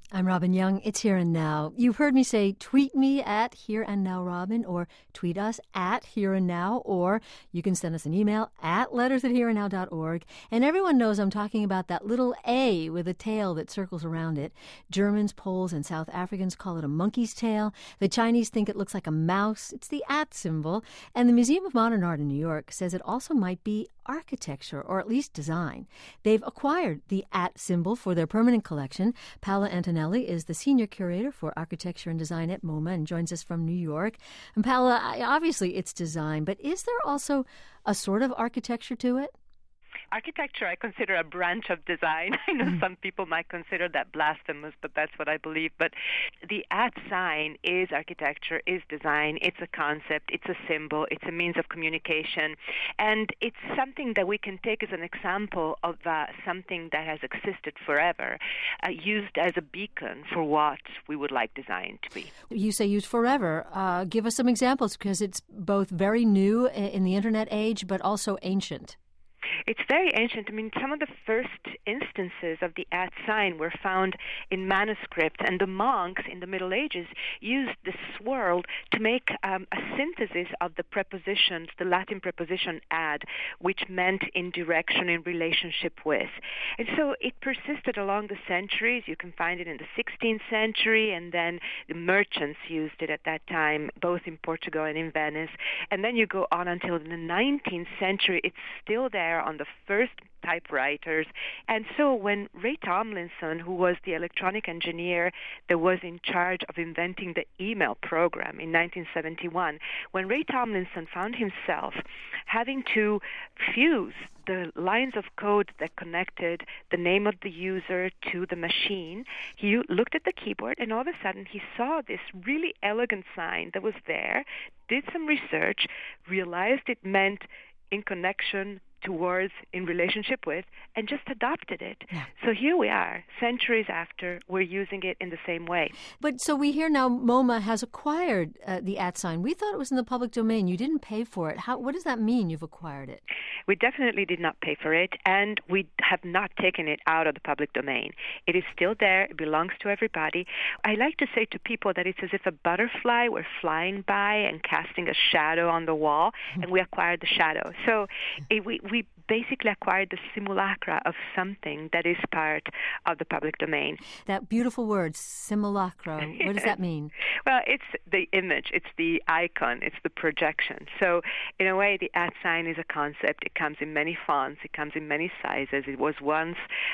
I'm Robin Young. It's Here and Now. You've heard me say tweet me at Here and Now Robin, or tweet us at Here and Now, or you can send us an email at letters@hereandnow.org. And everyone knows I'm talking about that little A with a tail that circles around it. Germans, Poles, and South Africans call it a monkey's tail. The Chinese think it looks like a mouse. It's the at symbol. And the Museum of Modern Art in New York says it also might be architecture, or at least design. They've acquired the at symbol for their permanent collection. Paola Antonelli is the senior curator for architecture and design at MoMA and joins us from New York. And Paola, obviously it's design, but is there also a sort of architecture to it? Architecture I consider a branch of design. I know some people might consider that blasphemous, but that's what I believe. But the at sign is architecture, is design. It's a concept, it's a symbol, it's a means of communication. And it's something that we can take as an example of something that has existed forever, used as a beacon for what we would like design to be. You say used forever. Give us some examples, because it's both very new in the internet age, but also ancient. It's very ancient. I mean, some of the first instances of the at sign were found in manuscripts, and the monks in the Middle Ages used the swirl to make a synthesis of the prepositions, the Latin preposition ad, which meant in direction, in relationship with. And so it persisted along the centuries. You can find it in the 16th century, and then the merchants used it at that time, both in Portugal and in Venice. And then you go on until the 19th century. It's still there on the first typewriters. And so when Ray Tomlinson, who was the electronic engineer that was in charge of inventing the email program in 1971, when Ray Tomlinson found himself having to fuse the lines of code that connected the name of the user to the machine, he looked at the keyboard, and all of a sudden he saw this really elegant sign that was there, did some research, realized it meant in connection towards, in relationship with, and just adopted it. Yeah. So here we are, centuries after, we're using it in the same way. But so we hear now MoMA has acquired the at sign. We thought it was in the public domain. You didn't pay for it. What does that mean, you've acquired it? We definitely did not pay for it, and we have not taken it out of the public domain. It is still there. It belongs to everybody. I like to say to people that it's as if a butterfly were flying by and casting a shadow on the wall, and we acquired the shadow. So we basically acquired the simulacra of something that is part of the public domain. That beautiful word, simulacra, what does that mean? Well, it's the image, it's the icon, it's the projection. So in a way, the at sign is a concept. It comes in many fonts, it comes in many sizes. It was once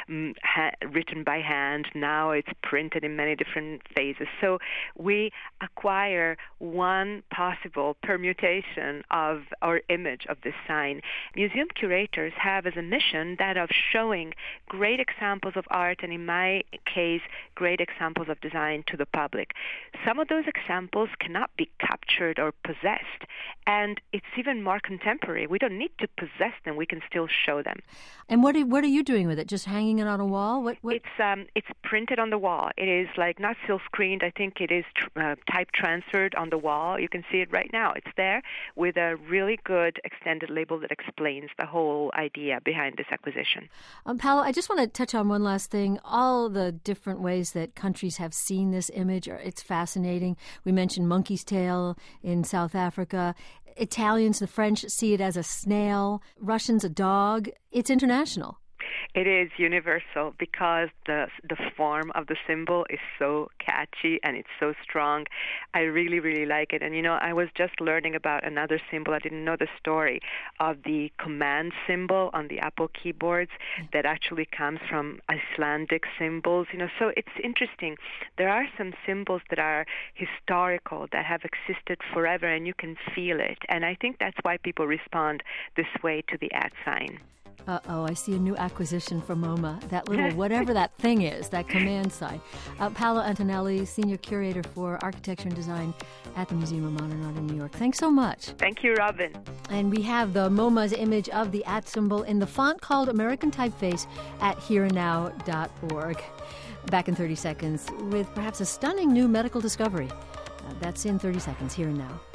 written by hand, now it's printed in many different phases. So we acquire one possible permutation of our image of this sign. Museum curators have as a mission that of showing great examples of art, and in my case, great examples of design to the public. Some of those examples cannot be captured or possessed, and it's even more contemporary. We don't need to possess them. We can still show them. And what are you doing with it? Just hanging it on a wall? What? It's printed on the wall. It is like not silk screened. I think it is type transferred on the wall. You can see it right now. It's there with a really good extended label that explains the whole idea behind this acquisition. Paola, I just want to touch on one last thing. All the different ways that countries have seen this image, it's fascinating. We mentioned monkey's tail in South Africa. Italians, the French see it as a snail. Russians, a dog. It's international. It is universal because the form of the symbol is so catchy and it's so strong. I really, really like it. And, I was just learning about another symbol. I didn't know the story of the command symbol on the Apple keyboards that actually comes from Icelandic symbols. So it's interesting. There are some symbols that are historical, that have existed forever, and you can feel it. And I think that's why people respond this way to the at sign. I see a new acquisition from MoMA, that little whatever that thing is, that command sign. Paola Antonelli, Senior Curator for Architecture and Design at the Museum of Modern Art in New York. Thanks so much. Thank you, Robin. And we have the MoMA's image of the at symbol in the font called American Typeface at hereandnow.org. Back in 30 seconds with perhaps a stunning new medical discovery. That's in 30 seconds, Here and Now.